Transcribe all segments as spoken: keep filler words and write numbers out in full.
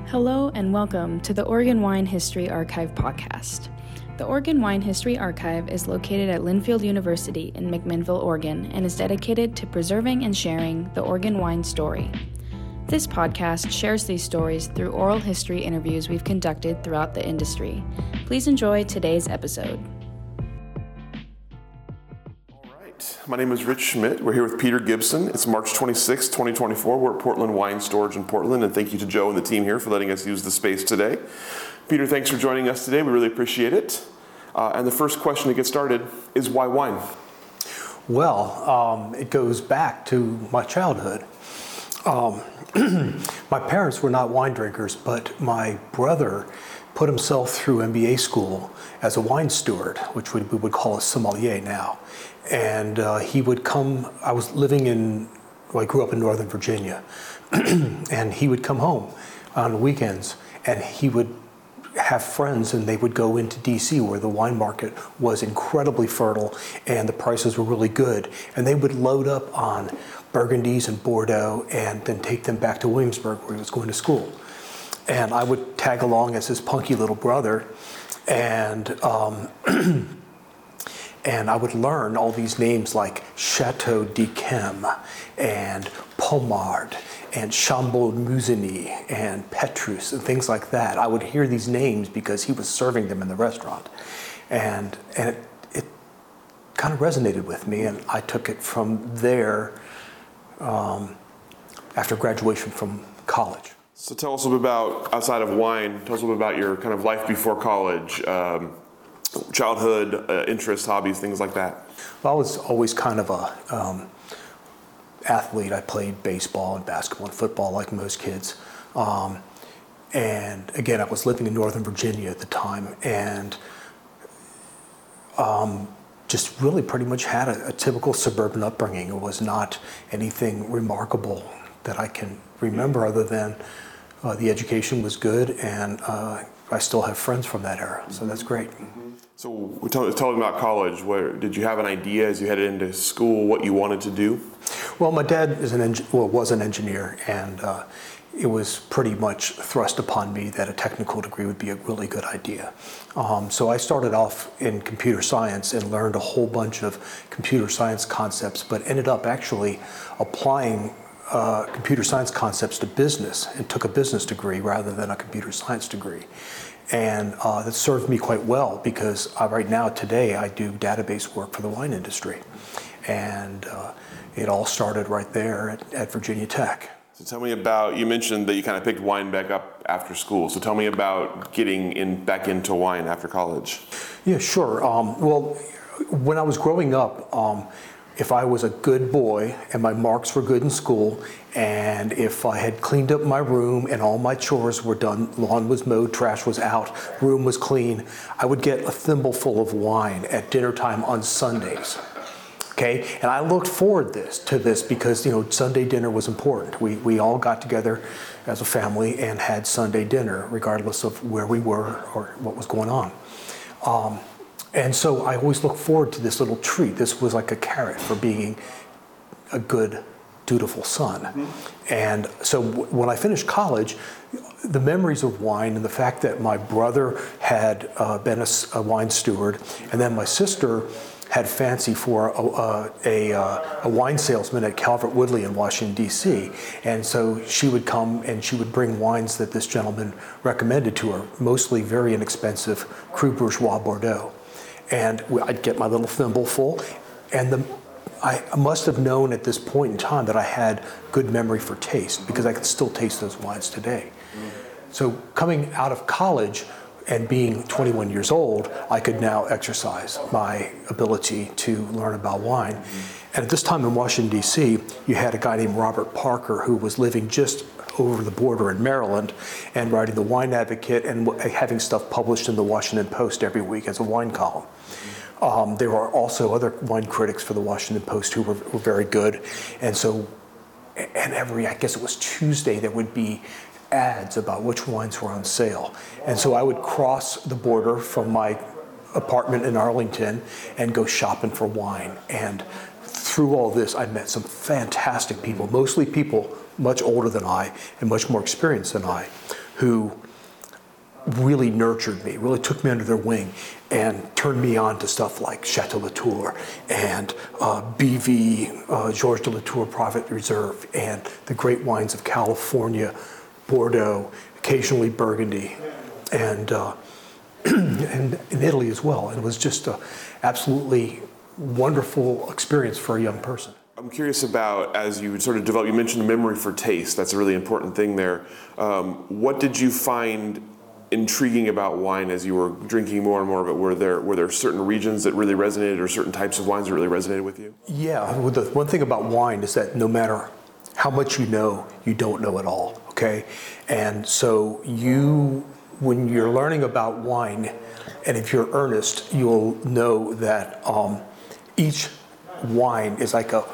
Hello and welcome to the Oregon Wine History Archive podcast. The Oregon Wine History Archive is located at Linfield University in McMinnville, Oregon, and is dedicated to preserving and sharing the Oregon wine story. This podcast shares these stories through oral history interviews we've conducted throughout the industry. Please enjoy today's episode. My name is Rich Schmidt. We're here with Peter Gibson. It's March twenty-sixth, twenty twenty-four. We're at Portland Wine Storage in Portland, and thank you to Joe and the team here for letting us use the space today. Peter, thanks for joining us today. We really appreciate it. Uh, and the first question to get started is, why wine? Well, um, it goes back to my childhood. Um, my parents were not wine drinkers, but my brother put himself through M B A school as a wine steward, which we, we would call a sommelier now. And uh, he would come, I was living in, well, I grew up in Northern Virginia, and he would come home on the weekends, and he would have friends, and they would go into D C where the wine market was incredibly fertile and the prices were really good. And they would load up on Burgundies and Bordeaux and then take them back to Williamsburg where he was going to school. And I would tag along as his punky little brother, and um, and I would learn all these names like Chateau d'Yquem and Pommard and Chambord-Musigny and Petrus and things like that. I would hear these names because he was serving them in the restaurant. And, and it, it kind of resonated with me, and I took it from there um, after graduation from college. So tell us a little bit about, outside of wine, tell us a little bit about your kind of life before college, um, childhood uh, interests, hobbies, things like that. Well, I was always kind of a um, athlete. I played baseball and basketball and football like most kids. Um, and again, I was living in Northern Virginia at the time, and um, just really pretty much had a, a typical suburban upbringing. It was not anything remarkable that I can remember other than uh, the education was good, and uh, I still have friends from that era, so that's great. Mm-hmm. So tell, tell me about college. Where did you have an idea as you headed into school what you wanted to do? Well, my dad is an eng- well, was an engineer, and uh, it was pretty much thrust upon me that a technical degree would be a really good idea. Um, so I started off in computer science and learned a whole bunch of computer science concepts, but ended up actually applying uh, computer science concepts to business and took a business degree rather than a computer science degree. And uh, that served me quite well because uh, right now, today, I do database work for the wine industry. And uh, it all started right there at, at Virginia Tech. So tell me about, you mentioned that you kind of picked wine back up after school. So tell me about getting in back into wine after college. Yeah, sure. Um, well, when I was growing up, um, if I was a good boy and my marks were good in school, and if I had cleaned up my room and all my chores were done, lawn was mowed, trash was out, room was clean, I would get a thimbleful of wine at dinner time on Sundays. Okay, and I looked forward this to this because, you know, Sunday dinner was important. We we all got together as a family and had Sunday dinner, regardless of where we were or what was going on. Um, And so I always look forward to this little treat. This was like a carrot for being a good, dutiful son. Mm-hmm. And so w- when I finished college, the memories of wine and the fact that my brother had uh, been a, a wine steward, and then my sister had fancy for a, a, a, a wine salesman at Calvert Woodley in Washington, D C. And so she would come and she would bring wines that this gentleman recommended to her, mostly very inexpensive Cru Bourgeois Bordeaux. And I'd get my little thimbleful, and the, I must have known at this point in time that I had good memory for taste because I could still taste those wines today. So coming out of college and being twenty-one years old, I could now exercise my ability to learn about wine. And at this time in Washington, D C, you had a guy named Robert Parker who was living just over the border in Maryland and writing the Wine Advocate and having stuff published in the Washington Post every week as a wine column. Um, there were also other wine critics for the Washington Post who were, were very good. And so, and every, I guess it was Tuesday, there would be ads about which wines were on sale. And so I would cross the border from my apartment in Arlington and go shopping for wine. And through all this, I met some fantastic people, mostly people much older than I and much more experienced than I, who really nurtured me, really took me under their wing and turned me on to stuff like Chateau Latour and uh, B V, uh, Georges de Latour Private Reserve, and the great wines of California, Bordeaux, occasionally Burgundy, and, uh, and in Italy as well. And it was just an absolutely wonderful experience for a young person. I'm curious about, as you sort of develop, you mentioned memory for taste. That's a really important thing there. Um, what did you find intriguing about wine as you were drinking more and more of it? Were there were there certain regions that really resonated, or certain types of wines that really resonated with you? Yeah, well, the one thing about wine is that no matter how much you know, you don't know it all, okay? And so you, when you're learning about wine, and if you're earnest, you'll know that um, each wine is like a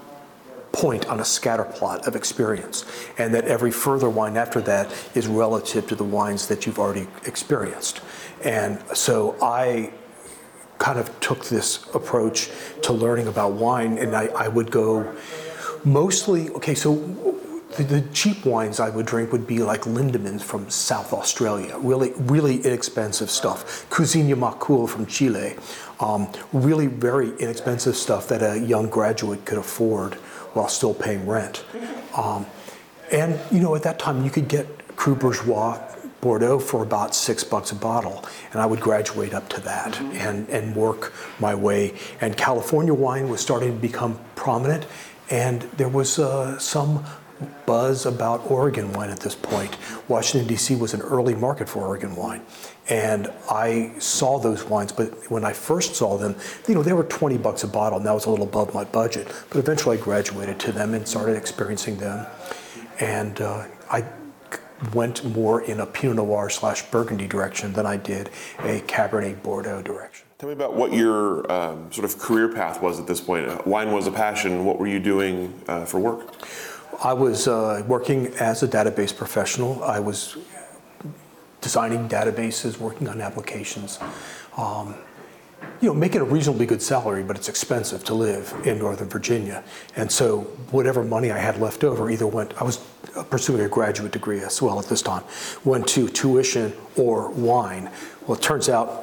point on a scatter plot of experience, and that every further wine after that is relative to the wines that you've already experienced. And so I kind of took this approach to learning about wine, and I, I would go mostly, okay, so the, the cheap wines I would drink would be like Lindemans from South Australia, really, really inexpensive stuff. Cousiña Macul from Chile, um, really very inexpensive stuff that a young graduate could afford while still paying rent. Um, and you know, at that time you could get Cru Bourgeois Bordeaux for about six bucks a bottle, and I would graduate up to that mm-hmm. and, and work my way. And California wine was starting to become prominent, and there was uh, some buzz about Oregon wine at this point. Washington, D C was an early market for Oregon wine. And I saw those wines, but when I first saw them, you know, they were twenty bucks a bottle, and that was a little above my budget. But eventually I graduated to them and started experiencing them. And uh, I went more in a Pinot Noir slash Burgundy direction than I did a Cabernet Bordeaux direction. Tell me about what your um, sort of career path was at this point. Wine was a passion. What were you doing uh, for work? I was uh, working as a database professional. I was designing databases, working on applications, um, you know, making a reasonably good salary, but it's expensive to live in Northern Virginia. And so whatever money I had left over either went, I was pursuing a graduate degree as well at this time, went to tuition or wine. Well, it turns out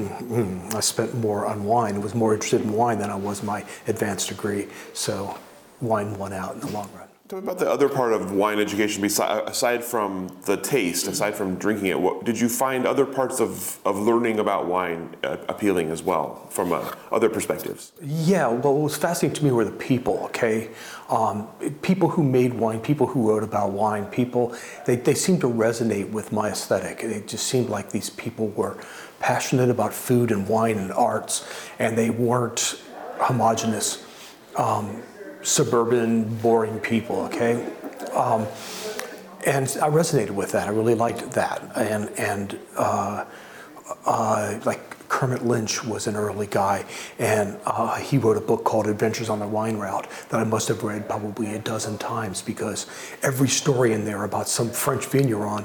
I spent more on wine, was more interested in wine than I was in my advanced degree. So wine won out in the long run. Tell me about the other part of wine education, aside from the taste, aside from drinking it. What, did you find other parts of, of learning about wine uh, appealing as well, from uh, other perspectives? Yeah, well, what was fascinating to me were the people, okay? Um, people who made wine, people who wrote about wine, people, they, they seemed to resonate with my aesthetic. It just seemed like these people were passionate about food and wine and arts, and they weren't homogenous. Um, suburban, boring people, okay? Um, and I resonated with that. I really liked that. And, and uh, uh, like Kermit Lynch was an early guy, and uh, he wrote a book called Adventures on the Wine Route that I must have read probably a dozen times, because every story in there about some French vigneron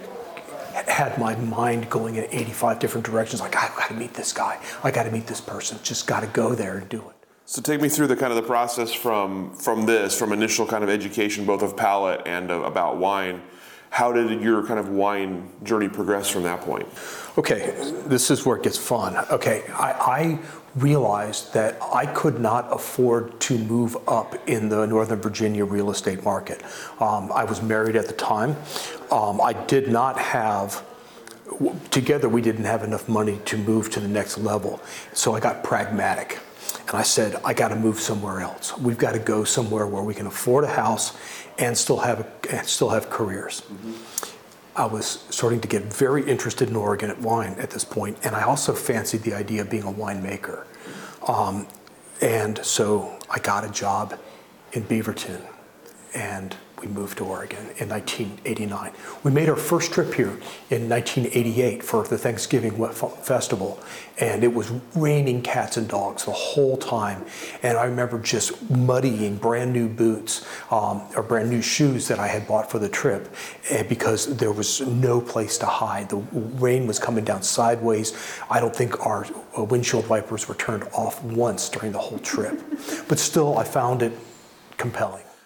had my mind going in eighty-five different directions. Like, I gotta meet this guy. I gotta meet this person. Just gotta go there and do it. So take me through the kind of the process from from this, from initial kind of education, both of palate and uh, about wine. How did your kind of wine journey progress from that point? Okay, this is where it gets fun. Okay, I, I realized that I could not afford to move up in the Northern Virginia real estate market. Um, I was married at the time. Um, I did not have, together we didn't have enough money to move to the next level. So I got pragmatic. And I said, I got to move somewhere else. We've got to go somewhere where we can afford a house and still have a, and still have careers. Mm-hmm. I was starting to get very interested in Oregon at wine at this point, and I also fancied the idea of being a winemaker. Um, and so I got a job in Beaverton, and we moved to Oregon in nineteen eighty-nine. We made our first trip here in nineteen eighty-eight for the Thanksgiving Festival, and it was raining cats and dogs the whole time. And I remember just muddying brand new boots um, or brand new shoes that I had bought for the trip, because there was no place to hide. The rain was coming down sideways. I don't think our windshield wipers were turned off once during the whole trip. But still, I found it compelling.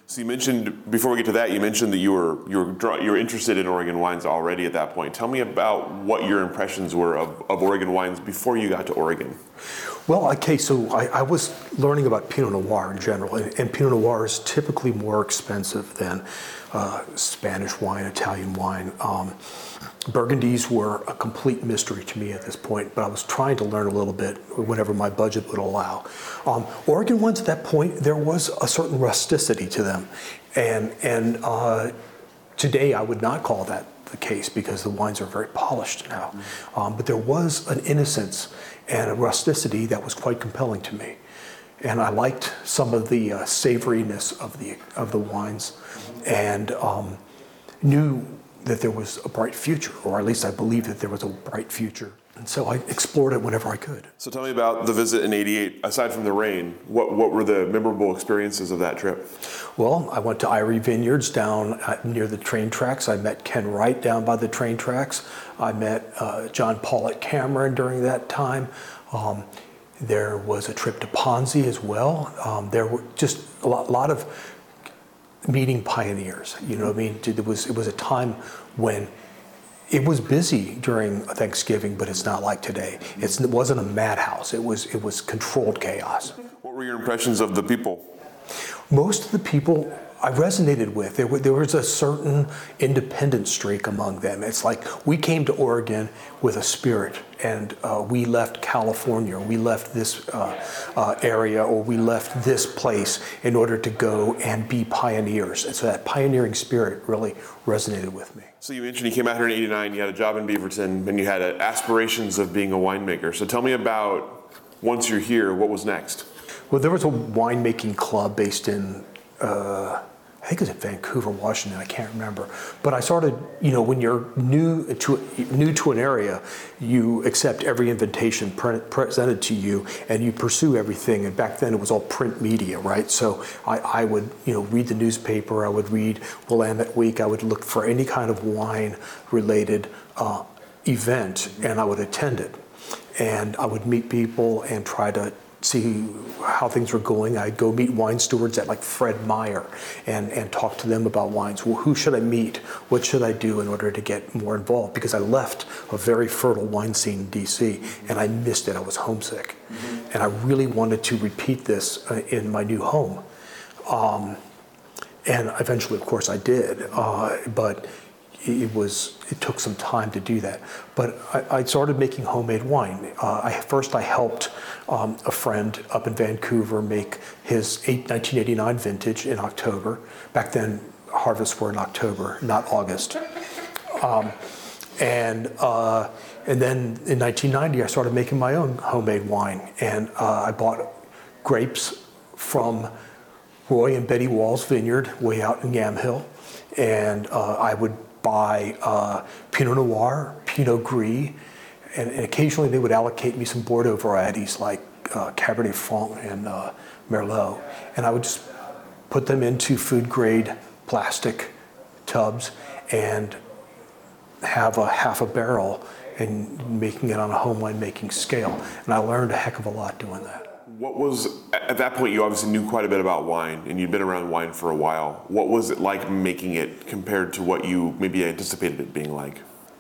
So you mentioned, before we get to that, you mentioned that you were you were draw, you were interested in Oregon wines already at that point. Tell me about what your impressions were of, of Oregon wines before you got to Oregon. Well, okay, so I, I was learning about Pinot Noir in general, and, and Pinot Noir is typically more expensive than uh, Spanish wine, Italian wine. Um, Burgundies were a complete mystery to me at this point, but I was trying to learn a little bit whenever my budget would allow. Um, Oregon wines at that point, there was a certain rusticity to them, and and uh, today I would not call that the case because the wines are very polished now. Mm-hmm. Um, but there was an innocence and a rusticity that was quite compelling to me, and I liked some of the uh, savoriness of the of the wines, and um, knew that there was a bright future, or at least I believed that there was a bright future. And so I explored it whenever I could. So tell me about the visit in eighty-eight. Aside from the rain, what, what were the memorable experiences of that trip? Well, I went to Eyrie Vineyards down at, near the train tracks. I met Ken Wright down by the train tracks. I met uh, John Paul Cameron during that time. Um, there was a trip to Ponzi as well. Um, there were just a lot, lot of meeting pioneers. You know what I mean? It was, it was a time when it was busy during Thanksgiving, but it's not like today. It's, it wasn't a madhouse. It was, it was controlled chaos. What were your impressions of the people? Most of the people I resonated with. There, there was a certain independent streak among them. It's like we came to Oregon with a spirit, and uh, we left California, we left this uh, uh, area, or we left this place in order to go and be pioneers. And so that pioneering spirit really resonated with me. So you mentioned you came out here in eighty-nine, you had a job in Beaverton, and you had aspirations of being a winemaker. So tell me about, once you're here, what was next? Well, there was a winemaking club based in, uh, I think it was in Vancouver, Washington, I can't remember. But I started, you know, when you're new to, new to an area, you accept every invitation pre presented to you, and you pursue everything. And back then it was all print media, right? So I, I would, you know, read the newspaper, I would read Willamette Week, I would look for any kind of wine-related uh, event, and I would attend it. And I would meet people and try to see how things were going. I'd go meet wine stewards at like Fred Meyer and, and talk to them about wines. Well, who should I meet? What should I do in order to get more involved? Because I left a very fertile wine scene in D C and I missed it. I was homesick. Mm-hmm. And I really wanted to repeat this uh, in my new home. Um, and eventually, of course, I did. Uh, but it was, it took some time to do that. But I, I started making homemade wine. Uh, I, first I helped um, a friend up in Vancouver make his nineteen eighty-nine vintage in October. Back then, harvests were in October, not August. Um, and, uh, and then in nineteen ninety, I started making my own homemade wine. And uh, I bought grapes from Roy and Betty Wall's vineyard way out in Yamhill. And uh, I would buy uh, Pinot Noir, Pinot Gris, and, and occasionally they would allocate me some Bordeaux varieties like uh, Cabernet Franc and uh, Merlot. And I would just put them into food grade plastic tubs and have a half a barrel and making it on a home wine making scale. And I learned a heck of a lot doing that. What was, at that point you obviously knew quite a bit about wine and you'd been around wine for a while. What was it like making it compared to what you maybe anticipated it being like?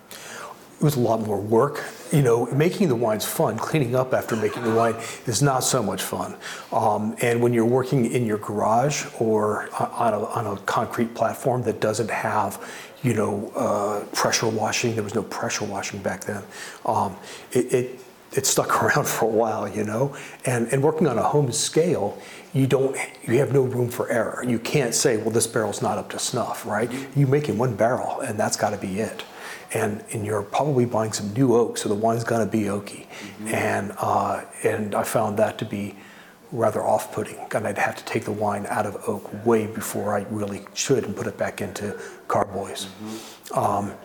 It was a lot more work. You know, making the wine's fun. Cleaning up after making the wine is not so much fun. Um, and when you're working in your garage or on a, on a concrete platform that doesn't have, you know, uh, pressure washing, there was no pressure washing back then, um, it, it it stuck around for a while, you know? And, and working on a home scale, you don't, you have no room for error. You can't say, well, this barrel's not up to snuff, right? You're making one barrel and that's gotta be it. And, and you're probably buying some new oak, so the wine's gonna be oaky. Mm-hmm. And, uh, and I found that to be rather off-putting. And I'd have to take the wine out of oak way before I really should and put it back into carboys. Mm-hmm. um,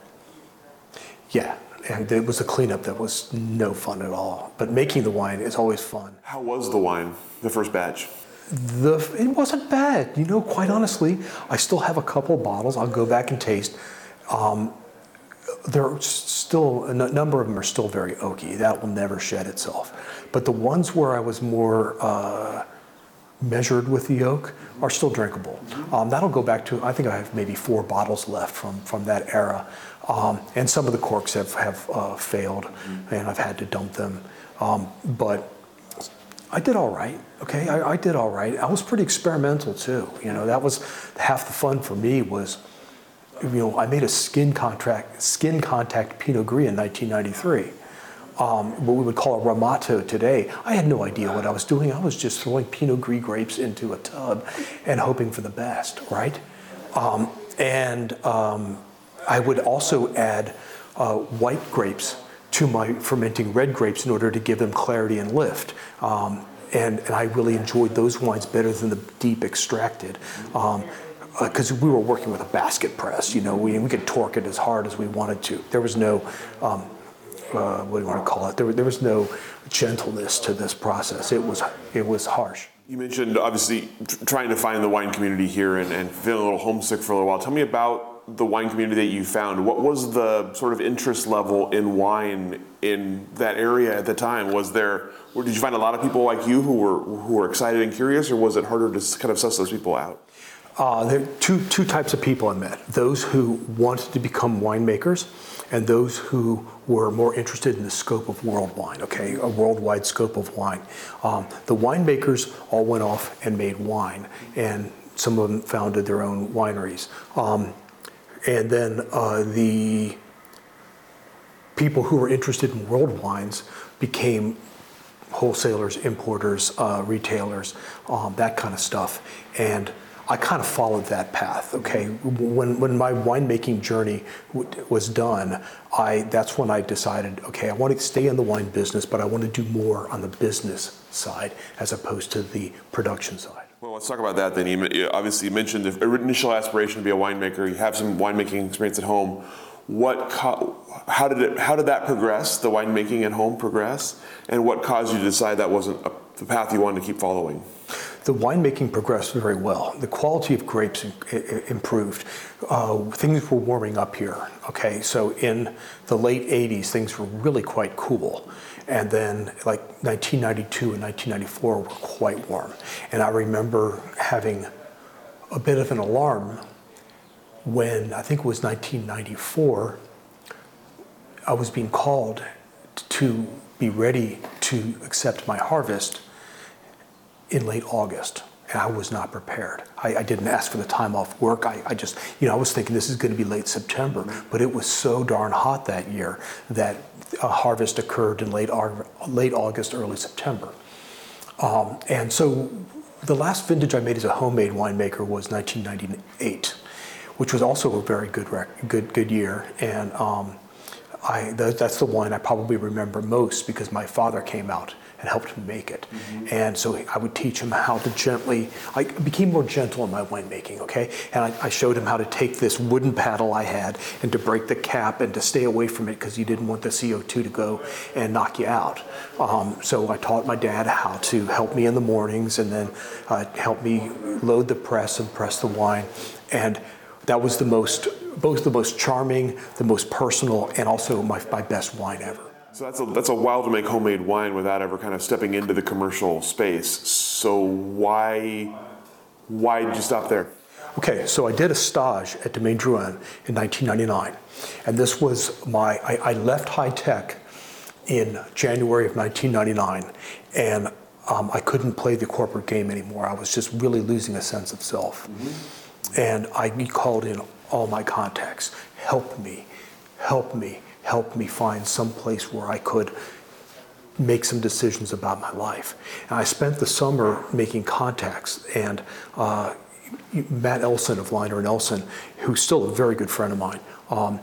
yeah. And it was a cleanup that was no fun at all. But making the wine is always fun. How was the wine, the first batch? The, it wasn't bad. You know, quite honestly, I still have a couple bottles. I'll go back and taste. Um, there are still, a number of them are still very oaky. That will never shed itself. But the ones where I was more uh, measured with the oak, are still drinkable. Um, that'll go back to, I think I have maybe four bottles left from, from that era. Um, and some of the corks have, have uh, failed, and I've had to dump them. Um, but I did all right, okay? I, I did all right. I was pretty experimental too. You know, that was half the fun for me was, you know, I made a skin contact, skin contact Pinot Gris in nineteen ninety-three. Um, what we would call a Ramato today. I had no idea what I was doing. I was just throwing Pinot Gris grapes into a tub and hoping for the best, right? Um, and um, I would also add uh, white grapes to my fermenting red grapes in order to give them clarity and lift. Um, and, and I really enjoyed those wines better than the deep extracted. Um, because uh, we were working with a basket press, you know, we, we could torque it as hard as we wanted to. There was no, um, uh, what do you want to call it? There, there was no gentleness to this process. It was, it was harsh. You mentioned obviously trying to find the wine community here and, and feeling a little homesick for a little while. Tell me about the wine community that you found. What was the sort of interest level in wine in that area at the time? Was there, or did you find a lot of people like you who were who were excited and curious, or was it harder to kind of suss those people out? Uh, there are two, two types of people I met. Those who wanted to become winemakers and those who were more interested in the scope of world wine, okay, a worldwide scope of wine. Um, the winemakers all went off and made wine, and some of them founded their own wineries. Um, and then uh, the people who were interested in world wines became wholesalers, importers, uh, retailers, um, that kind of stuff. And I kind of followed that path, okay? When, when my winemaking journey w was done, I, that's when I decided, okay, I want to stay in the wine business, but I want to do more on the business side as opposed to the production side. Well, let's talk about that then. You obviously you mentioned the initial aspiration to be a winemaker. You have some winemaking experience at home. What, how did it, how did that progress, the winemaking at home progress? And what caused you to decide that wasn't a, the path you wanted to keep following? The winemaking progressed very well. The quality of grapes improved. Uh, things were warming up here, okay? So in the late eighties, things were really quite cool. And then like nineteen ninety-two and nineteen ninety-four were quite warm. And I remember having a bit of an alarm when, I think it was nineteen ninety-four, I was being called to be ready to accept my harvest in late August, and I was not prepared. I, I didn't ask for the time off work. I, I just, you know, I was thinking this is going to be late September, but it was so darn hot that year that a harvest occurred in late, late August, early September. Um, and so the last vintage I made as a homemade winemaker was nineteen ninety-eight, which was also a very good, good, good year. And um, I, that's the wine I probably remember most because my father came out and helped me make it. Mm-hmm. And so I would teach him how to gently, I became more gentle in my winemaking, okay? And I, I showed him how to take this wooden paddle I had and to break the cap and to stay away from it because you didn't want the C O two to go and knock you out. Um, so I taught my dad how to help me in the mornings and then uh, help me load the press and press the wine. And that was the most, both the most charming, the most personal, and also my, my best wine ever. So that's a, that's a while to make homemade wine without ever kind of stepping into the commercial space. So why, why did you stop there? Okay, so I did a stage at Domaine Drouhin in nineteen ninety-nine. And this was my, I, I left high tech in January of nineteen ninety-nine. And um, I couldn't play the corporate game anymore. I was just really losing a sense of self. Mm-hmm. And I called in all my contacts, help me, help me. helped me find some place where I could make some decisions about my life. And I spent the summer making contacts, and uh, Matt Elson of Liner and Elson, who's still a very good friend of mine, um,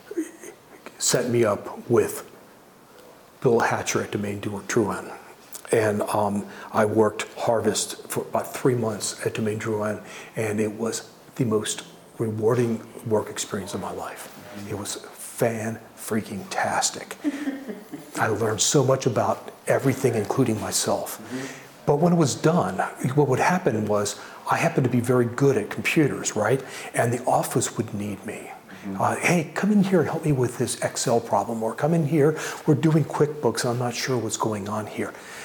set me up with Bill Hatcher at Domaine Drouhin. And um, I worked harvest for about three months at Domaine Drouhin, and it was the most rewarding work experience of my life. It was fan-freaking-tastic. I learned so much about everything, including myself. Mm-hmm. But when it was done, what would happen was I happened to be very good at computers, right? And the office would need me. Mm-hmm. uh, hey, come in here and help me with this Excel problem, or come in here, we're doing QuickBooks, I'm not sure what's going on here.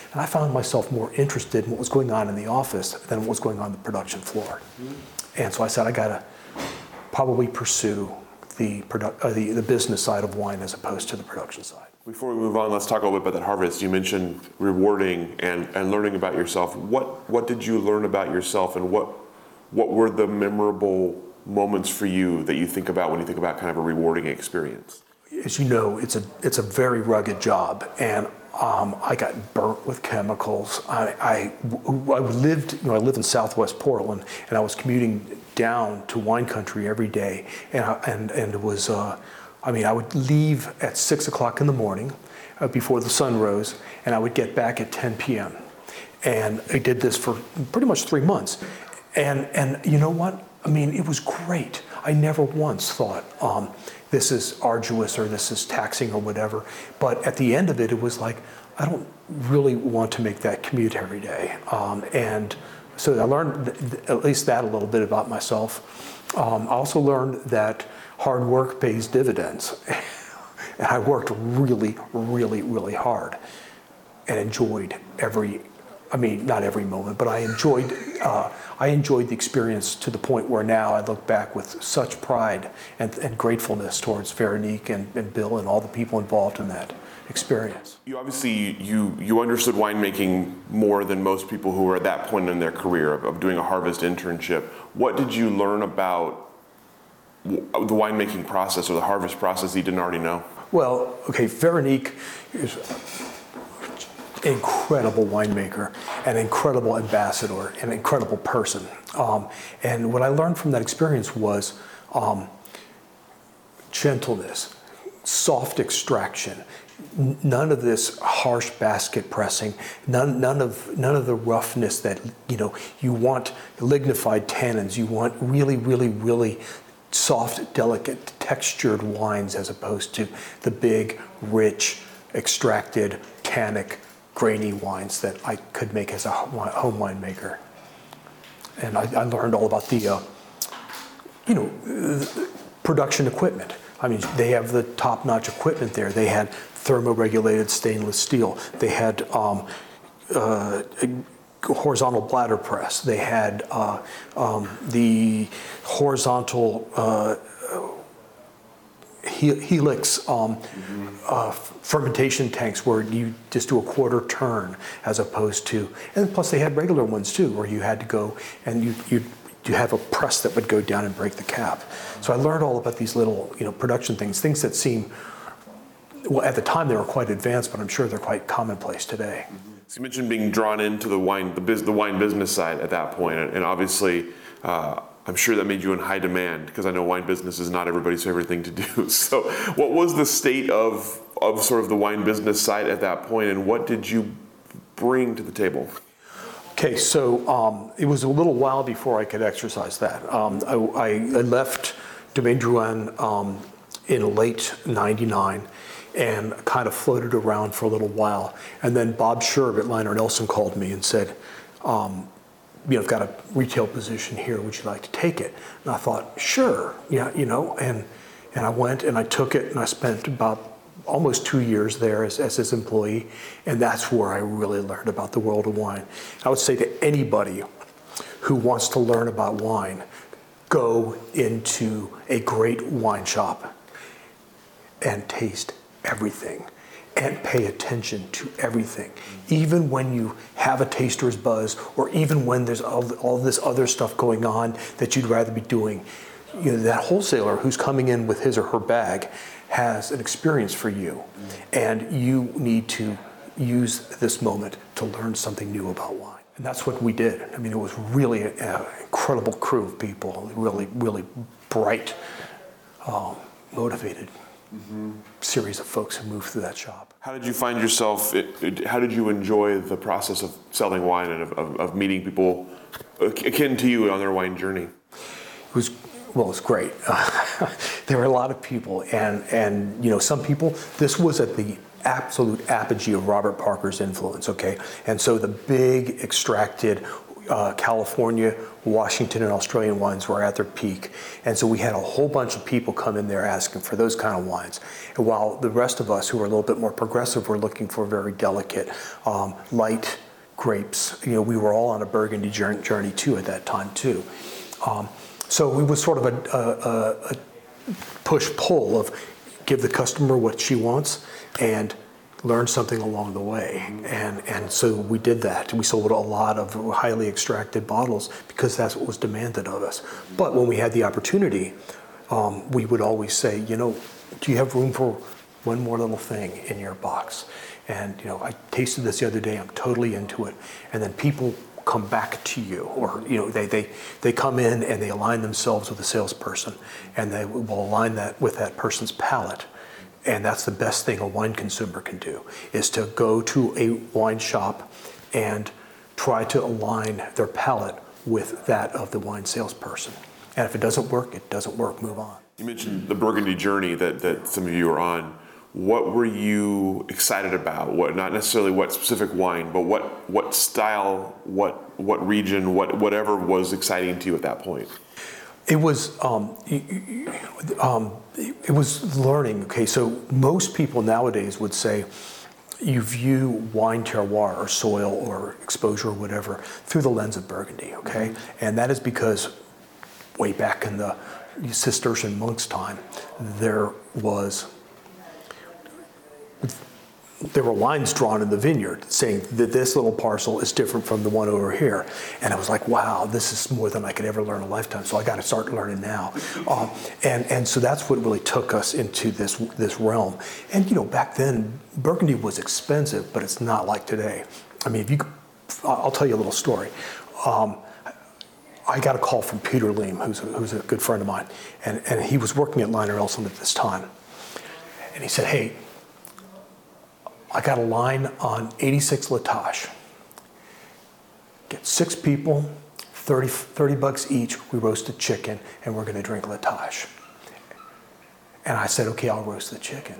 And I found myself more interested in what was going on in the office than what was going on the production floor. Mm-hmm. And so I said, I got to probably pursue the, produ- uh, the, the business side of wine as opposed to the production side. Before we move on, let's talk a little bit about that harvest. You mentioned rewarding and, and learning about yourself. What what did you learn about yourself, and what what were the memorable moments for you that you think about when you think about kind of a rewarding experience? As you know, it's a it's a very rugged job, and um, I got burnt with chemicals. I, I I lived you know I lived in Southwest Portland, and I was commuting down to wine country every day, and I, and and it was. Uh, I mean, I would leave at six o'clock in the morning uh, before the sun rose, and I would get back at ten p.m. And I did this for pretty much three months. And and you know what? I mean, it was great. I never once thought um, this is arduous or this is taxing or whatever. But at the end of it, it was like, I don't really want to make that commute every day. Um, and so I learned th- th- at least that a little bit about myself. Um, I also learned that hard work pays dividends. And I worked really, really, really hard and enjoyed every, I mean, not every moment, but I enjoyed, uh, I enjoyed the experience to the point where now I look back with such pride and, and gratefulness towards Veronique and, and Bill and all the people involved in that experience. You obviously, you, you understood winemaking more than most people who were at that point in their career of, of doing a harvest internship. What did you learn about the winemaking process or the harvest process you didn't already know? Well, okay, Veronique is an incredible winemaker, an incredible ambassador, an incredible person. Um, and what I learned from that experience was um, gentleness, soft extraction, n- none of this harsh basket pressing, none, none of none of the roughness that, you know, you want lignified tannins, you want really, really, really soft, delicate, textured wines as opposed to the big, rich, extracted, tannic, grainy wines that I could make as a home winemaker. And I, I learned all about the, uh, you know, production equipment. I mean, they have the top-notch equipment there. They had thermoregulated stainless steel. They had um, uh, horizontal bladder press. They had uh, um, the horizontal uh, helix um, mm-hmm. uh, fermentation tanks where you just do a quarter turn as opposed to, and plus they had regular ones too, where you had to go and you you you have a press that would go down and break the cap. So I learned all about these little, you know, production things, things that seem, well, at the time they were quite advanced, but I'm sure they're quite commonplace today. Mm-hmm. So you mentioned being drawn into the wine, the, biz, the wine business side at that point, and obviously, uh, I'm sure that made you in high demand because I know wine business is not everybody's favorite thing to do. So, what was the state of of sort of the wine business side at that point, and what did you bring to the table? Okay, so um, it was a little while before I could exercise that. Um, I, I left Domaine Drouhin um, in late ninety-nine. And kind of floated around for a little while. And then Bob Sherb at Liner Nelson called me and said, um, you know, I've got a retail position here, would you like to take it? And I thought, sure, yeah, you know, and and I went and I took it and I spent about almost two years there as, as his employee. And that's where I really learned about the world of wine. I would say to anybody who wants to learn about wine, go into a great wine shop and taste everything and pay attention to everything. Even when you have a taster's buzz or even when there's all, all this other stuff going on that you'd rather be doing, you know, that wholesaler who's coming in with his or her bag has an experience for you. And you need to use this moment to learn something new about wine. And that's what we did. I mean, it was really an incredible crew of people, really, really bright, um, motivated Mm-hmm. series of folks who moved through that shop. How did you find yourself, it, it, how did you enjoy the process of selling wine and of, of, of meeting people akin to you on their wine journey? It was, well, it was great. Uh, there were a lot of people and, and, you know, some people, this was at the absolute apogee of Robert Parker's influence, okay? And so the big extracted uh, California, Washington, and Australian wines were at their peak. And so we had a whole bunch of people come in there asking for those kind of wines. And while the rest of us who were a little bit more progressive were looking for very delicate, um, light grapes, you know, we were all on a Burgundy journey, journey too at that time too. Um, so it was sort of a, a, a push-pull of give the customer what she wants and learn something along the way. And, and so we did that. We sold a lot of highly extracted bottles because that's what was demanded of us. But when we had the opportunity, um, we would always say, you know, do you have room for one more little thing in your box? And, you know, I tasted this the other day, I'm totally into it. And then people come back to you, or, you know, they, they, they come in and they align themselves with a salesperson, and they will align that with that person's palate. And that's the best thing a wine consumer can do, is to go to a wine shop and try to align their palate with that of the wine salesperson. And if it doesn't work, it doesn't work, move on. You mentioned the Burgundy journey that, that some of you are on. What were you excited about? What, not necessarily what specific wine, but what what style, what what region, what whatever was exciting to you at that point? It was um, um, it was learning. Okay, so most people nowadays would say you view wine terroir or soil or exposure or whatever through the lens of Burgundy. Okay, and that is because way back in the Cistercian monks' time, there was. There were lines drawn in the vineyard saying that this little parcel is different from the one over here. And I was like, wow, this is more than I could ever learn in a lifetime, so I got to start learning now. Um, and, and so that's what really took us into this, this realm. And, you know, back then, Burgundy was expensive, but it's not like today. I mean, if you, I'll tell you a little story. Um, I got a call from Peter Leem, who's a, who's a good friend of mine, and, and he was working at Liner Elson at this time. And he said, hey, I got a line on eighty-six La Tâche. Get six people, thirty, thirty bucks each. We roast a chicken, and we're going to drink La Tâche. And I said, okay, I'll roast the chicken.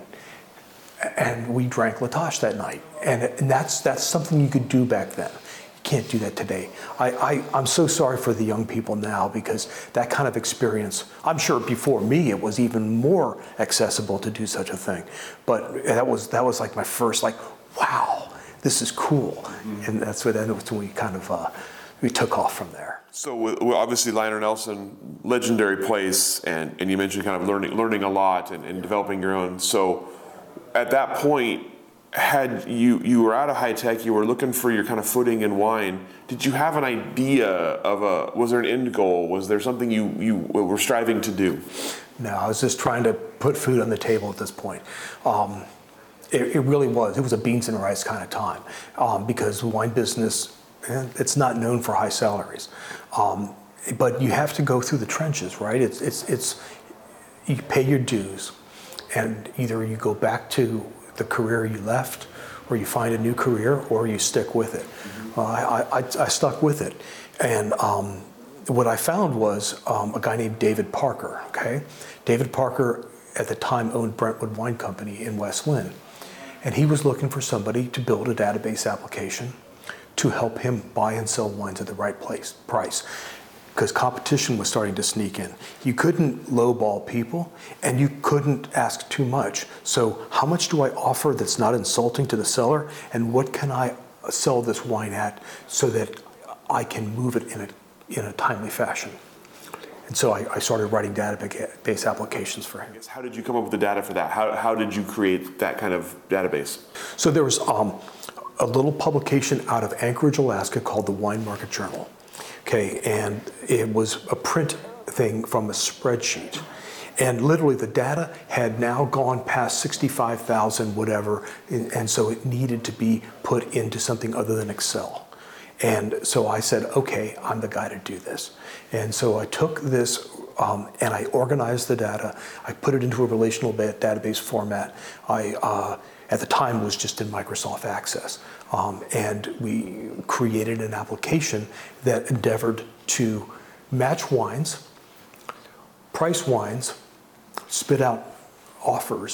And we drank La Tâche that night. And, and that's, that's something you could do back then. You can't do that today. I, I, I'm so sorry for the young people now, because that kind of experience, I'm sure before me it was even more accessible to do such a thing. But that was that was like my first, like, wow, this is cool. Mm-hmm. And that's what, then when we kind of, uh, we took off from there. So well, obviously Liner Elson, legendary place, and, and you mentioned kind of learning learning a lot and, and developing your own. So at that point, had you you were out of high tech, you were looking for your kind of footing in wine. Did you have an idea of a, was there an end goal? Was there something you, you were striving to do? No, I was just trying to put food on the table at this point. Um, it, it really was. It was a beans and rice kind of time, um, because the wine business, it's not known for high salaries. Um, but you have to go through the trenches, right? It's, it's, it's, you pay your dues, and either you go back to the career you left, or you find a new career, or you stick with it. Mm-hmm. uh, I, I, I stuck with it. And um, what I found was um, a guy named David Parker, okay? David Parker at the time owned Brentwood Wine Company in West Lynn. And he was looking for somebody to build a database application to help him buy and sell wines at the right place, price. Because competition was starting to sneak in. You couldn't lowball people, and you couldn't ask too much. So how much do I offer that's not insulting to the seller, and what can I sell this wine at so that I can move it in a, in a timely fashion? And so I, I started writing database applications for him. How did you come up with the data for that? How, how did you create that kind of database? So there was um, a little publication out of Anchorage, Alaska called the Wine Market Journal. Okay, and it was a print thing from a spreadsheet. And literally the data had now gone past sixty-five thousand whatever, and, and so it needed to be put into something other than Excel. And so I said, okay, I'm the guy to do this. And so I took this um, and I organized the data. I put it into a relational database format. I, uh, at the time, was just in Microsoft Access. Um, and we created an application that endeavored to match wines, price wines, spit out offers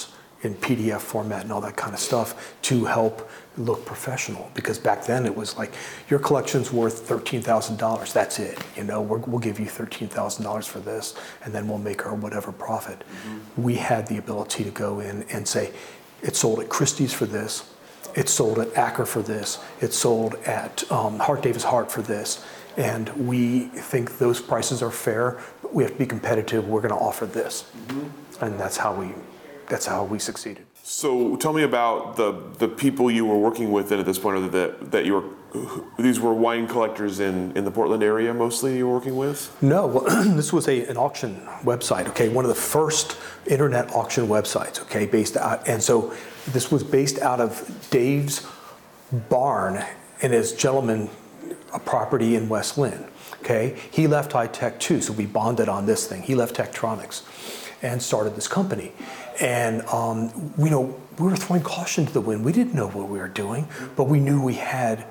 in P D F format and all that kind of stuff to help look professional. Because back then it was like, your collection's worth thirteen thousand dollars, that's it. You know, we're, we'll give you thirteen thousand dollars for this, and then we'll make our whatever profit. Mm-hmm. We had the ability to go in and say, it sold at Christie's for this, it sold at Acker for this, it sold at um, Hart Davis Hart for this, and we think those prices are fair, but we have to be competitive, we're gonna offer this. Mm-hmm. And that's how we, that's how we succeeded. So tell me about the, the people you were working with then at this point, or that, that you were, these were wine collectors in, in the Portland area mostly you were working with? No, well, this was a, an auction website, okay, one of the first internet auction websites, okay, based out, and so this was based out of Dave's barn and his gentleman a property in West Lynn, okay? He left High Tech too, so we bonded on this thing. He left Tektronix and started this company. And um, you know, we were throwing caution to the wind. We didn't know what we were doing, but we knew we had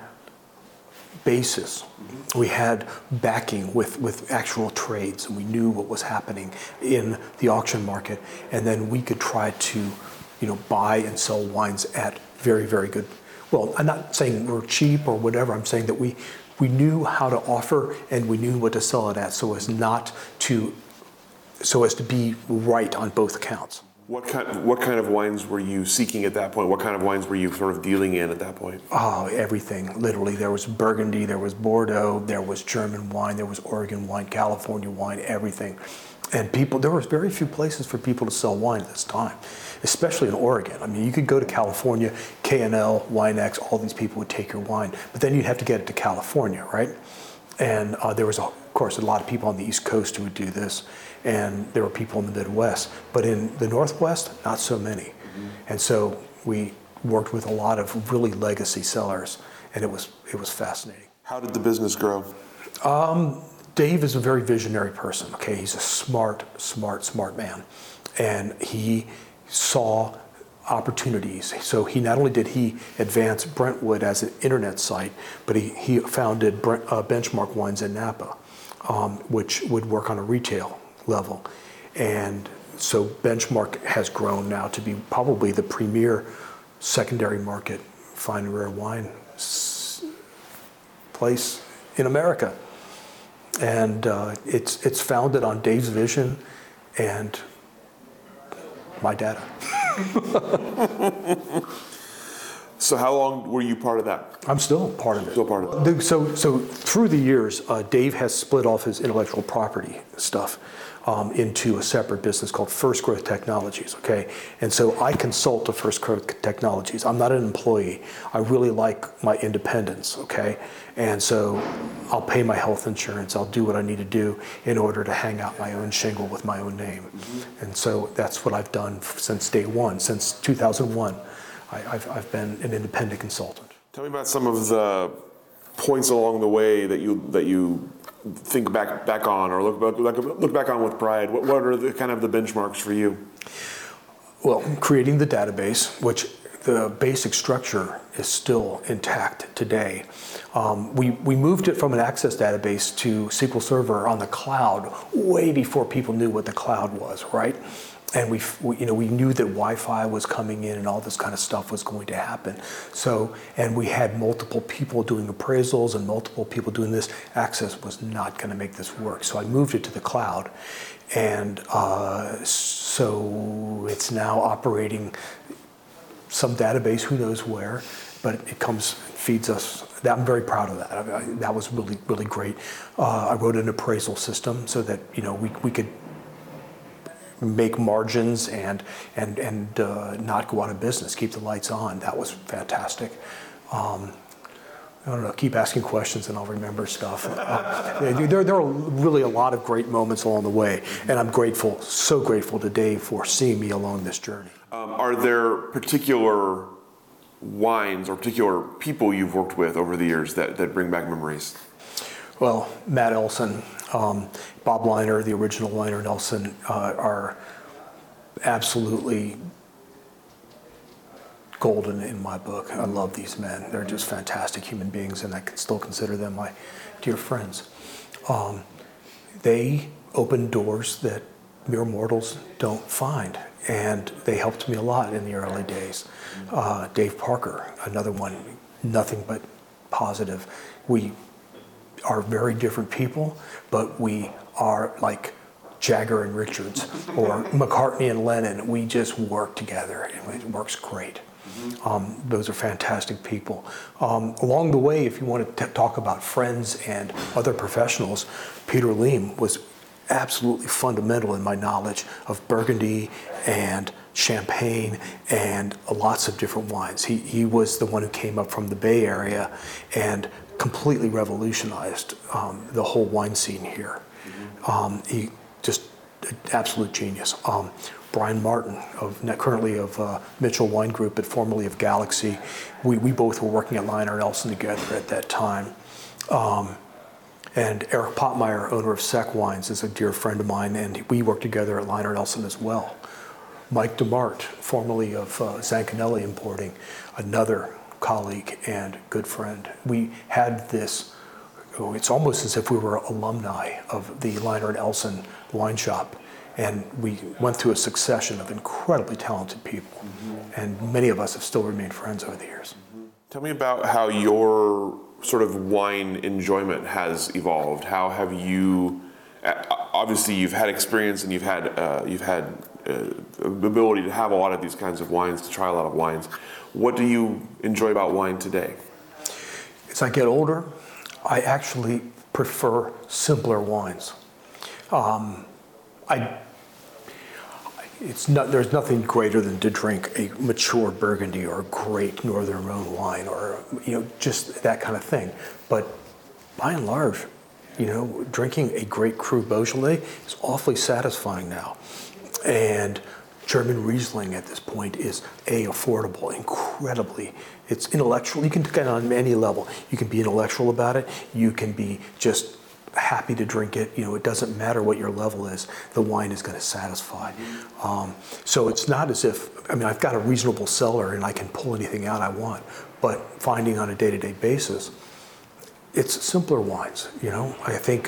basis. We had backing with, with actual trades, and we knew what was happening in the auction market. And then we could try to, you know, buy and sell wines at very, very good. Well, I'm not saying we're cheap or whatever. I'm saying that we we knew how to offer and we knew what to sell it at, so as not to, so as to be right on both accounts. What kind, what kind of wines were you seeking at that point? What kind of wines were you sort of dealing in at that point? Oh, everything, literally. There was Burgundy, there was Bordeaux, there was German wine, there was Oregon wine, California wine, everything. And people, there was very few places for people to sell wine at this time, especially in Oregon. I mean, you could go to California, K and L, WineX, all these people would take your wine, but then you'd have to get it to California, right? And uh, there was, of course, a lot of people on the East Coast who would do this, and there were people in the Midwest. But in the Northwest, not so many. Mm-hmm. And so we worked with a lot of really legacy sellers, and it was it was fascinating. How did the business grow? Um, Dave is a very visionary person, okay? He's a smart, smart, smart man. And he saw opportunities. So he not only did he advance Brentwood as an internet site, but he, he founded Brent, uh, Benchmark Wines in Napa, um, which would work on a retail level. And so Benchmark has grown now to be probably the premier secondary market fine and rare wine s- place in America. And uh, it's it's founded on Dave's vision and my data. So how long were you part of that? I'm still part of it. Still part of it. So so through the years, uh, Dave has split off his intellectual property stuff um, into a separate business called First Growth Technologies, okay? And so I consult to First Growth Technologies. I'm not an employee. I really like my independence, okay? And so I'll pay my health insurance. I'll do what I need to do in order to hang out my own shingle with my own name. Mm-hmm. And so that's what I've done since day one, since two thousand one. I, I've, I've been an independent consultant. Tell me about some of the points along the way that you that you think back back on, or look back look back on with pride. What what are the kind of the benchmarks for you? Well, creating the database, which the basic structure is still intact today. Um, we, we moved it from an Access database to S Q L Server on the cloud way before people knew what the cloud was, right? And we, we, you know, we knew that Wi-Fi was coming in and all this kind of stuff was going to happen. So, and we had multiple people doing appraisals and multiple people doing this. Access was not going to make this work. So I moved it to the cloud. And uh, so it's now operating some database, who knows where, but it comes, feeds us. That, I'm very proud of that. I, I, that was really, really great. Uh, I wrote an appraisal system so that, you know, we, we could make margins and and and uh, not go out of business, keep the lights on. That was fantastic. Um, I don't know, keep asking questions and I'll remember stuff. Uh, there, there are really a lot of great moments along the way, and I'm grateful, so grateful to Dave for seeing me along this journey. Um, are there particular wines or particular people you've worked with over the years that, that bring back memories? Well, Matt Elson, um, Bob Liner, the original Liner and Elson, uh, are absolutely golden in my book. I love these men. They're just fantastic human beings, and I can still consider them my dear friends. Um, they open doors that mere mortals don't find and they helped me a lot in the early days. Uh, Dave Parker, another one, nothing but positive. We are very different people, but we are like Jagger and Richards or McCartney and Lennon. We just work together, and it works great. Um, those are fantastic people. Um, along the way, if you want to t- talk about friends and other professionals, Peter Lehm was absolutely fundamental in my knowledge of Burgundy and Champagne and lots of different wines. He, he was the one who came up from the Bay Area and completely revolutionized um, the whole wine scene here. Mm-hmm. Um, he just an absolute genius. Um, Brian Martin, of currently of uh, Mitchell Wine Group, but formerly of Galaxy. We, we both were working at Lionel Nelson together at that time. Um, and Eric Pottmeyer, owner of Sec Wines, is a dear friend of mine, and we worked together at Lionel Nelson as well. Mike DeMart, formerly of uh, Zancanelli Importing, another colleague and good friend. We had this, oh, it's almost as if we were alumni of the Lionel Nelson wine shop. And we went through a succession of incredibly talented people. Mm-hmm. And many of us have still remained friends over the years. Mm-hmm. Tell me about how your sort of wine enjoyment has evolved. How have you, obviously you've had experience and you've had, uh, you've had uh, the ability to have a lot of these kinds of wines, to try a lot of wines. What do you enjoy about wine today? As I get older, I actually prefer simpler wines. Um, I, it's not, there's nothing greater than to drink a mature Burgundy or a great Northern Rhone wine or, you know, just that kind of thing. But by and large, you know, drinking a great Cru Beaujolais is awfully satisfying now. And German Riesling at this point is A, affordable, incredibly, it's intellectual. You can get on any level. You can be intellectual about it. You can be just happy to drink it. You know, it doesn't matter what your level is. The wine is going to satisfy. Um, so it's not as if, I mean, I've got a reasonable cellar and I can pull anything out I want, but finding on a day-to-day basis, it's simpler wines. You know, I think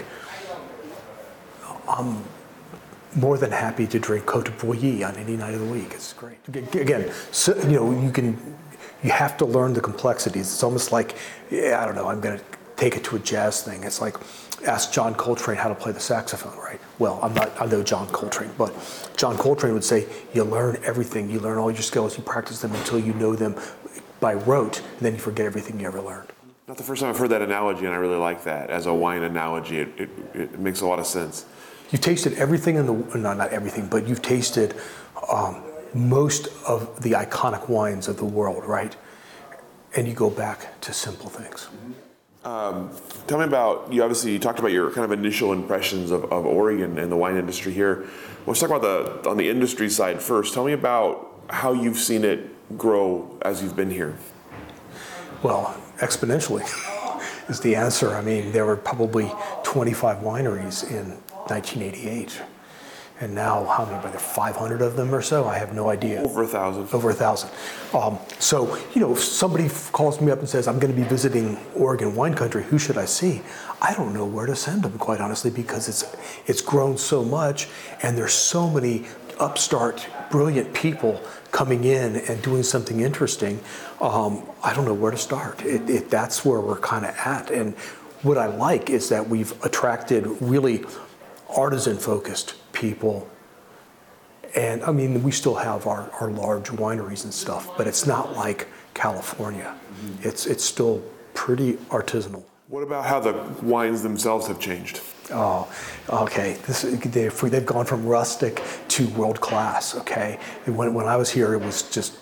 I'm more than happy to drink Côte de Bouilly on any night of the week. It's great. Again, so, you know, you can, you have to learn the complexities. It's almost like, yeah, I don't know, I'm going to take it to a jazz thing. It's like, ask John Coltrane how to play the saxophone, right? Well, I'm not, I know John Coltrane, but John Coltrane would say, you learn everything. You learn all your skills, you practice them until you know them by rote, and then you forget everything you ever learned. Not the first time I've heard that analogy, and I really like that. As a wine analogy, it, it, it makes a lot of sense. You've tasted everything in the, no, not everything, but you've tasted um, most of the iconic wines of the world, right? And you go back to simple things. Mm-hmm. Um, tell me about, you obviously you talked about your kind of initial impressions of, of Oregon and the wine industry here. Let's talk about the, on the industry side first. Tell me about how you've seen it grow as you've been here. Well, exponentially is the answer. I mean, there were probably twenty-five wineries in nineteen eighty-eight. And now, how many, are there five hundred of them or so? I have no idea. Over a thousand. Over a thousand. Um, so, you know, if somebody calls me up and says, I'm going to be visiting Oregon wine country, who should I see? I don't know where to send them, quite honestly, because it's it's grown so much, and there's so many upstart, brilliant people coming in and doing something interesting. Um, I don't know where to start. It, it, that's where we're kind of at. And what I like is that we've attracted really artisan-focused people. And I mean, we still have our, our large wineries and stuff, but it's not like California. Mm-hmm. It's it's still pretty artisanal. What about how the wines themselves have changed? Oh, okay. This, they've, they've gone from rustic to world class, okay? And when, when I was here, it was just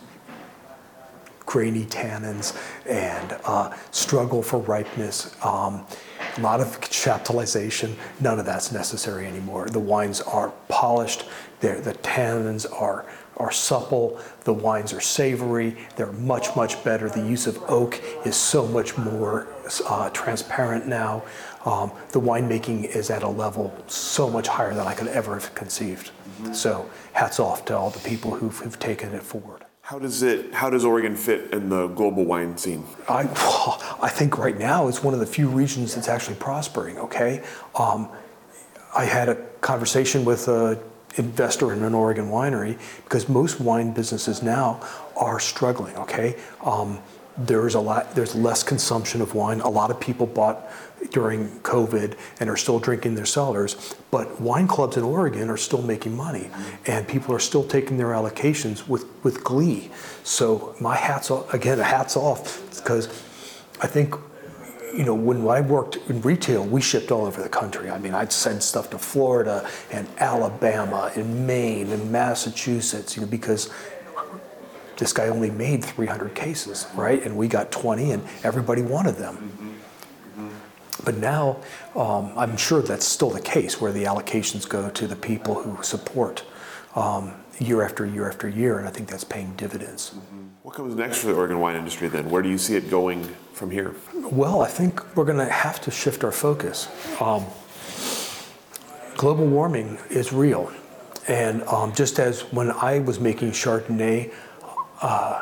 grainy tannins and uh, struggle for ripeness. Um, a lot of chaptalization. None of that's necessary anymore. The wines are polished. They're, the tannins are are supple. The wines are savory. They're much, much better. The use of oak is so much more uh, transparent now. Um, the winemaking is at a level so much higher than I could ever have conceived. Mm-hmm. So hats off to all the people who've, who've taken it forward. How does it? How does Oregon fit in the global wine scene? I, I think right now it's one of the few regions that's actually prospering. Okay, um, I had a conversation with uh, investor in an Oregon winery, because most wine businesses now are struggling, okay? Um, there's a lot, there's less consumption of wine. A lot of people bought during COVID and are still drinking their cellars, but wine clubs in Oregon are still making money, and people are still taking their allocations with, with glee. So my hat's off, again, hats off, because I think, you know, when I worked in retail, we shipped all over the country. I mean, I'd send stuff to Florida and Alabama and Maine and Massachusetts, you know, because this guy only made three hundred cases, right? And we got twenty, and everybody wanted them. Mm-hmm. Mm-hmm. But now, um, I'm sure that's still the case, where the allocations go to the people who support um, year after year after year, and I think that's paying dividends. Mm-hmm. What comes next for the Oregon wine industry then? Where do you see it going from here? Well, I think we're going to have to shift our focus. Um, global warming is real, and um, just as when I was making Chardonnay, Uh,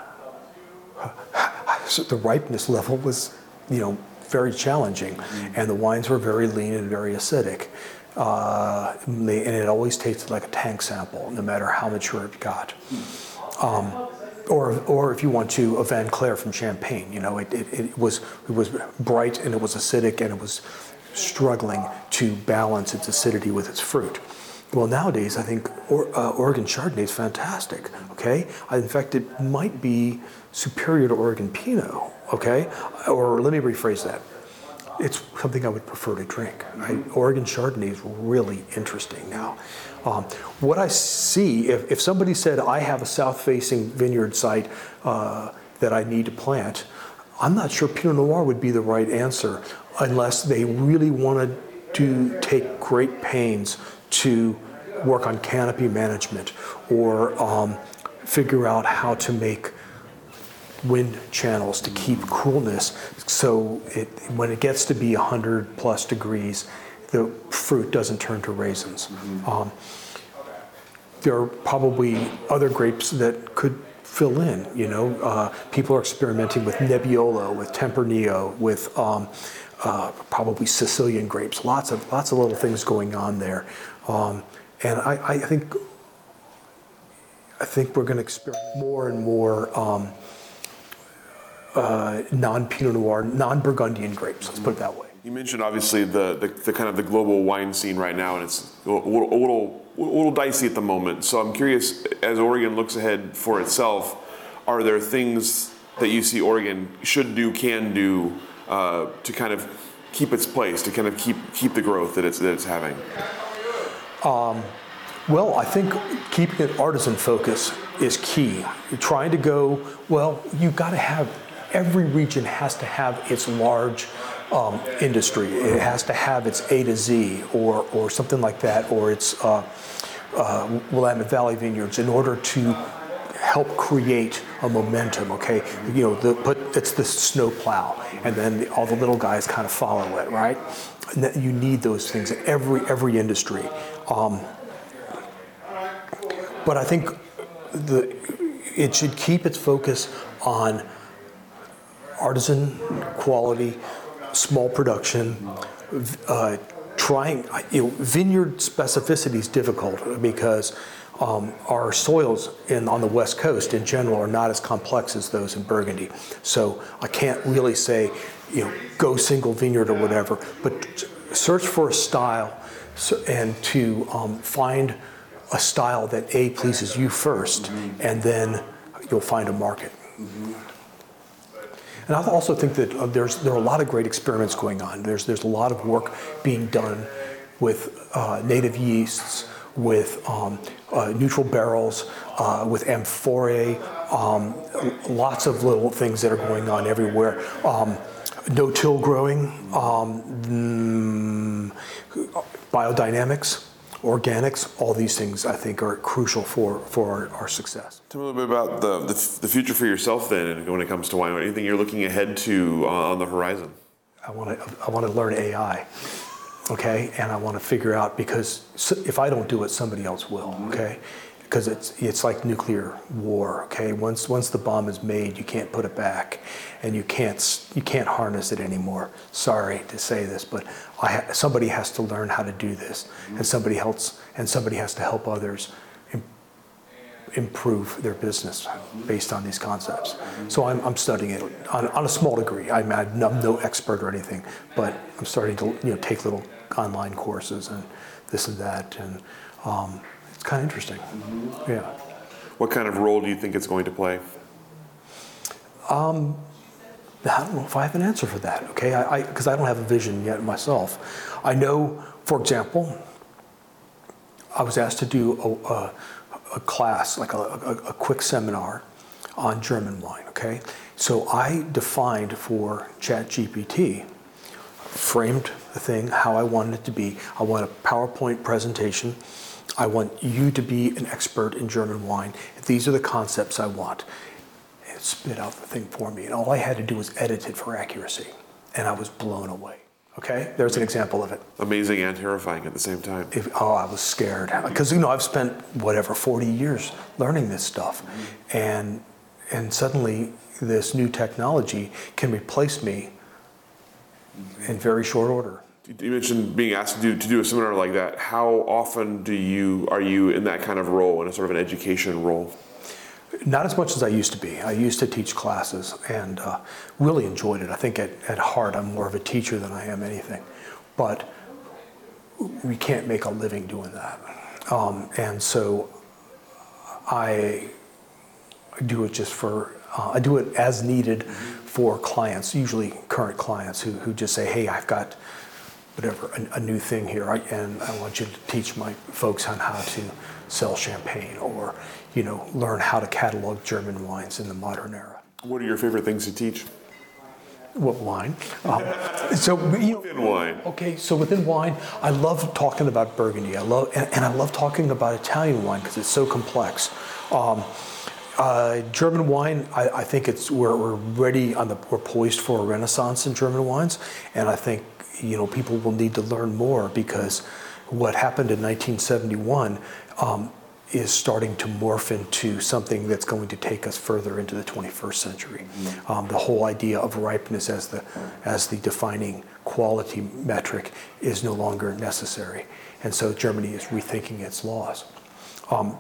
so the ripeness level was, you know, very challenging, mm-hmm. and the wines were very lean and very acidic, uh, they, and it always tasted like a tank sample, no matter how mature it got. Um, or, or if you want to, a Van Clair from Champagne, you know, it, it, it was it was bright and it was acidic and it was struggling to balance its acidity with its fruit. Well, nowadays, I think or, uh, Oregon Chardonnay is fantastic, okay? In fact, it might be superior to Oregon Pinot, okay? Or let me rephrase that. It's something I would prefer to drink. Right? Oregon Chardonnay is really interesting now. Um, what I see, if, if somebody said, I have a south-facing vineyard site uh, that I need to plant, I'm not sure Pinot Noir would be the right answer unless they really wanted to take great pains to work on canopy management, or um, figure out how to make wind channels to keep coolness, so it, when it gets to be one hundred plus degrees, the fruit doesn't turn to raisins. Mm-hmm. um, there are probably other grapes that could fill in, you know. Uh, people are experimenting with Nebbiolo, with Tempranillo, with um, uh, probably Sicilian grapes, lots of lots of little things going on there. Um, and I, I think I think we're going to experiment more and more um, uh, non-Pinot Noir, non-Burgundian grapes. Let's put it that way. You mentioned obviously the, the, the kind of the global wine scene right now, and it's a little, a little a little dicey at the moment. So I'm curious, as Oregon looks ahead for itself, are there things that you see Oregon should do, can do, uh, to kind of keep its place, to kind of keep keep the growth that it's that it's having? Um, well, I think keeping an artisan focus is key. You're trying to go, well, you've got to have, every region has to have its large um, industry. It has to have its A to Z, or, or something like that, or its uh, uh, Willamette Valley Vineyards, in order to help create a momentum, okay? You know, the, put, it's the snow plow, and then the, all the little guys kind of follow it, right? And that you need those things in every, every industry. Um, but I think the, it should keep its focus on artisan quality, small production, uh, trying, you know, vineyard specificity is difficult because Um, our soils in, on the West Coast in general are not as complex as those in Burgundy. So I can't really say, you know, go single vineyard or whatever, but search for a style, so, and to um, find a style that A, pleases you first, mm-hmm. and then you'll find a market. Mm-hmm. And I also think that uh, there's, there are a lot of great experiments going on. There's, there's a lot of work being done with uh, native yeasts, with um, uh, neutral barrels, uh, with amphorae, um, lots of little things that are going on everywhere. Um, no-till growing, um, mm, biodynamics, organics, all these things I think are crucial for, for our, our success. Tell me a little bit about the, the, the future for yourself then, and when it comes to wine. Anything you're looking ahead to uh, on the horizon? I want to I want to learn A I. Okay, and I want to figure out, because if I don't do it, somebody else will. Okay, because it's it's like nuclear war. Okay, once once the bomb is made, you can't put it back, and you can't you can't harness it anymore. Sorry to say this, but I ha- somebody has to learn how to do this, and somebody else and somebody has to help others im- improve their business based on these concepts. So I'm, I'm studying it on, on a small degree. I'm, I'm no expert or anything, but I'm starting to you know take little online courses and this and that, and um, it's kind of interesting. Mm-hmm. Yeah. What kind of role do you think it's going to play? Um, I don't know if I have an answer for that, okay? I because I, I don't have a vision yet myself. I know, for example, I was asked to do a, a, a class, like a, a, a quick seminar on German wine, okay? So I defined for ChatGPT, framed the thing how I wanted it to be. I want a PowerPoint presentation. I want you to be an expert in German wine. These are the concepts I want. And it spit out the thing for me. And all I had to do was edit it for accuracy. And I was blown away. Okay? There's an example of it. Amazing and terrifying at the same time. If, oh, I was scared. Because, you know, I've spent, whatever, forty years learning this stuff. Mm-hmm. And, and suddenly, this new technology can replace me in very short order. You mentioned being asked to do, to do a seminar like that. How often do you are you in that kind of role, in a sort of an education role? Not as much as I used to be. I used to teach classes and uh, really enjoyed it. I think at, at heart I'm more of a teacher than I am anything. But we can't make a living doing that. Um, and so I do it just for, uh, I do it as needed for clients, usually current clients who, who just say, hey, I've got whatever, a, a new thing here, I, and I want you to teach my folks on how to sell champagne, or, you know, learn how to catalog German wines in the modern era. What are your favorite things to teach? What wine? Um, so you know, within wine. Okay, so within wine, I love talking about Burgundy. I love, and, and I love talking about Italian wine because it's so complex. Um, uh, German wine, I, I think it's we're, we're ready on the we're poised for a renaissance in German wines, and I think you know people will need to learn more because what happened in nineteen seventy-one. Um, is starting to morph into something that's going to take us further into the twenty-first century. Mm-hmm. Um, the whole idea of ripeness as the as the defining quality metric is no longer necessary, and so Germany is rethinking its laws. Um,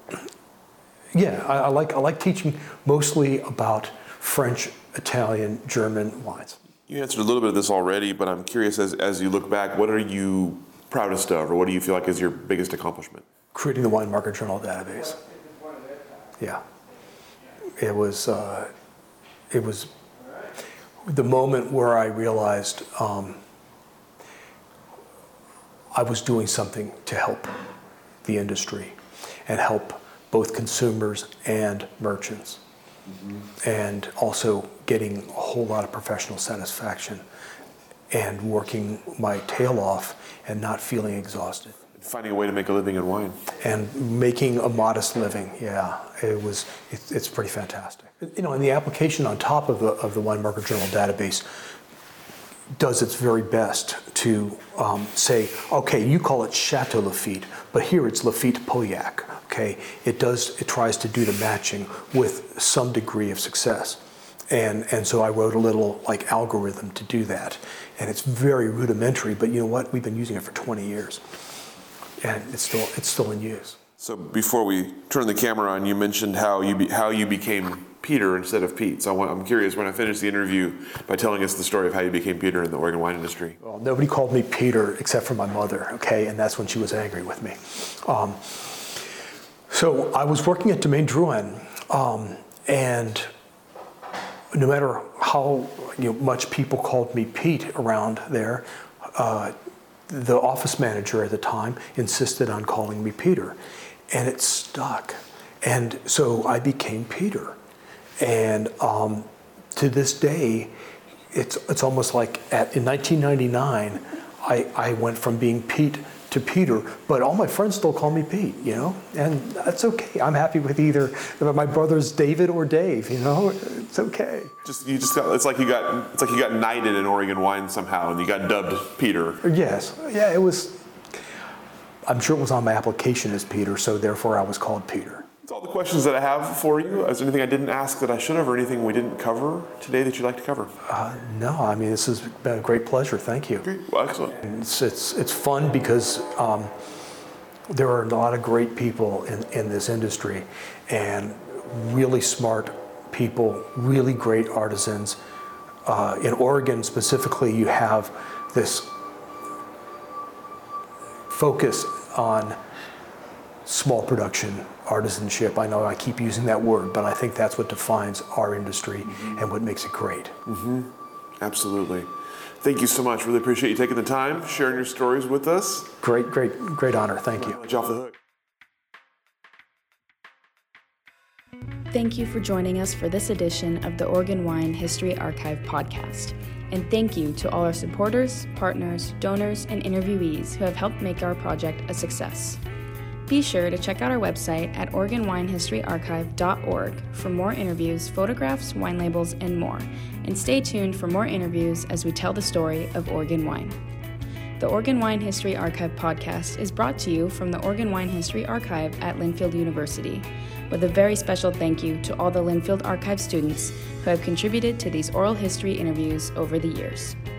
yeah, I, I like I like teaching mostly about French, Italian, German wines. You answered a little bit of this already, but I'm curious as as you look back, what are you proudest of, or what do you feel like is your biggest accomplishment? Creating the Wine Market Journal database. Yeah, it was uh, it was the moment where I realized um, I was doing something to help the industry and help both consumers and merchants, mm-hmm. and also getting a whole lot of professional satisfaction and working my tail off and not feeling exhausted. Finding a way to make a living in wine. And making a modest living, yeah, it was. It, it's pretty fantastic. You know, and the application on top of the of the Wine Market Journal database does its very best to um, say, okay, you call it Chateau Lafite, but here it's Lafite Pauillac. Okay, it does. It tries to do the matching with some degree of success, and and so I wrote a little like algorithm to do that, and it's very rudimentary. But you know what? We've been using it for twenty years. And it's still it's still in use. So before we turn the camera on, you mentioned how you be, how you became Peter instead of Pete. So I want, I'm curious, when I finish the interview, by telling us the story of how you became Peter in the Oregon wine industry. Well, nobody called me Peter except for my mother, okay, and that's when she was angry with me. Um, so I was working at Domaine Drouhin, um, and no matter how you know, much people called me Pete around there. Uh, The office manager at the time insisted on calling me Peter, and it stuck. And so I became Peter. And um, to this day, it's it's almost like at, in nineteen ninety-nine, I, I went from being Pete to Peter, but all my friends still call me Pete, you know? And that's okay. I'm happy with either my brother's David or Dave, you know? It's okay. Just you just got it's like you got it's like you got knighted in Oregon wine somehow and you got dubbed Peter. Yes. Yeah, it was I'm sure it was on my application as Peter, so therefore I was called Peter. That's all the questions that I have for you. Is there anything I didn't ask that I should have, or anything we didn't cover today that you'd like to cover? Uh, no, I mean, this has been a great pleasure. Thank you. Great. Well, excellent. And it's, it's, it's fun because um, there are a lot of great people in, in this industry, and really smart people, really great artisans. Uh, in Oregon specifically, you have this focus on small production, artisanship. I know I keep using that word, but I think that's what defines our industry mm-hmm. and what makes it great. Mm-hmm. Absolutely. Thank you so much. Really appreciate you taking the time, sharing your stories with us. Great, great, great honor. Thank you. Let you off the hook. Thank you for joining us for this edition of the Oregon Wine History Archive podcast. And thank you to all our supporters, partners, donors, and interviewees who have helped make our project a success. Be sure to check out our website at oregon wine history archive dot org for more interviews, photographs, wine labels, and more. And stay tuned for more interviews as we tell the story of Oregon wine. The Oregon Wine History Archive podcast is brought to you from the Oregon Wine History Archive at Linfield University, with a very special thank you to all the Linfield Archive students who have contributed to these oral history interviews over the years.